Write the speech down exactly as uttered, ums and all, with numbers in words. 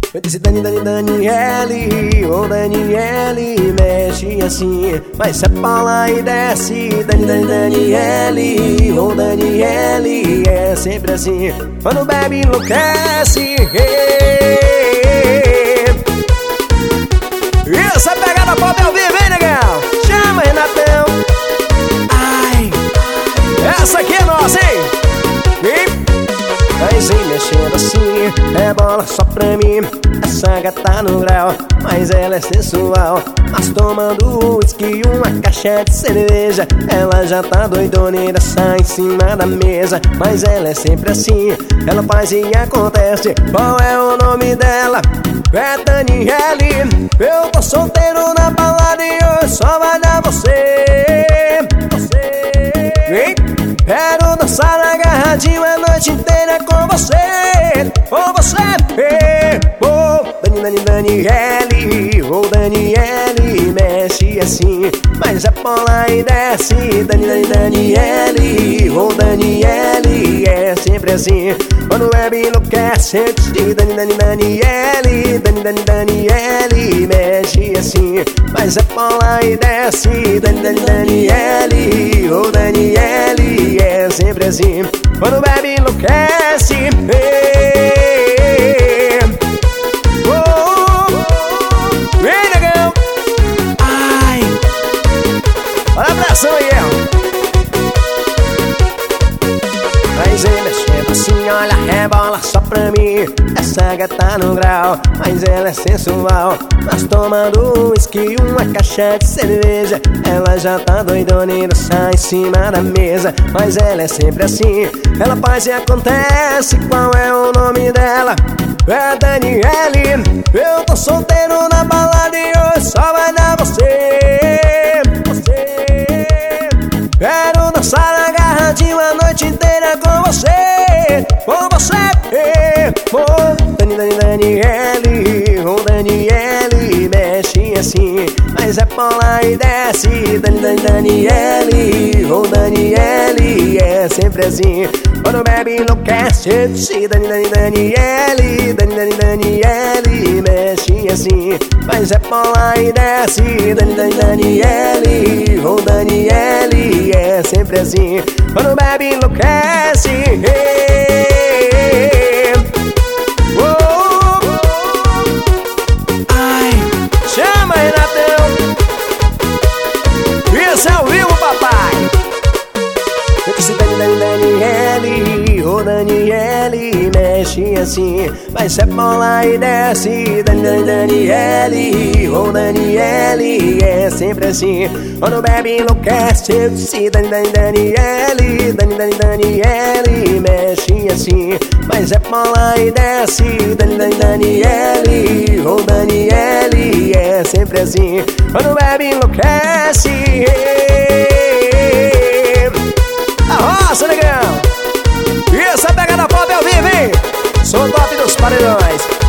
Eu disse Dani, Dani, Daniele, ô Daniele, mexe assim. Mas é Paula e desce, Dani, Dani, Daniele, ô Daniele, é sempre assim. Quando bebe enlouquece. Essa pegada pop ao vivo, hein, negão? Chama, Renatão. Ai, essa aqui é nossa, hein? Mas vem mexendo assim, é bola só pra mim. Essa gata no grau, mas ela é sensual. Mas tomando uísque e uma caixa de cerveja, ela já tá doidona e dança em cima da mesa. Mas ela é sempre assim, ela faz e acontece. Qual é o nome dela? É Daniele. Eu tô solteiro na balada e hoje só vai dar você. Você, hein? Quero dançar agarradinho a noite inteira com você. Com você, oh, Dani, Dani, Daniele, oh Daniele, mexe assim. Mas é Paula e desce, Dani, Dani, Daniele, oh Daniele, é sempre assim. Quando bebe enlouquece, Dani, Dani, Daniele, Dani, Dani, Daniele, mexe assim. Mas é Paula e desce, Dani, Dani, Daniele, oh Daniele, é sempre assim. Quando bebe enlouquece. Mas ele mexendo assim, olha, rebola só pra mim. Essa gata no grau, mas ela é sensual. Mas tomando uísque e uma caixa de cerveja, ela já tá doidona e dança em cima da mesa. Mas ela é sempre assim, ela faz e acontece. Qual é o nome dela? É Daniele. Eu tô solteiro na balada e hoje só vai dar você. Você, quero dançar agarradinho a noite inteira com você. Com você, oh Dani, Dani, Daniele, oh Daniele, mexe assim. Mas é Paula e desce, Dani, Dani, Daniele, oh Daniele, é sempre assim. Quando bebe enlouquece, Dani, Dani, Daniele, Dani, Dani, Daniele, mexe assim. Mas é Paula e desce, Dani, Dani, Daniele, oh Daniele, é sempre assim. Quando bebe enlouquece. Oh, ai, chama, Renatão. Isso é ao vivo, papai. Eu disse Dani, Dani, Daniele, oh Daniele, mexe assim. Mas é Paula e desce, Dani, Dani, Daniele, oh Daniele, é sempre assim. Quando bebe enlouquece, eu disse Dani, Dani, Daniele, Dani, Dani, Daniele, mexe assim. Mas é Paula e desce, Dani, Dani, Daniele, oh Daniele, é sempre assim. Quando bebe enlouquece. Arroça, negão! E essa pegada pop ao vivo, hein? Sou top dos paredões.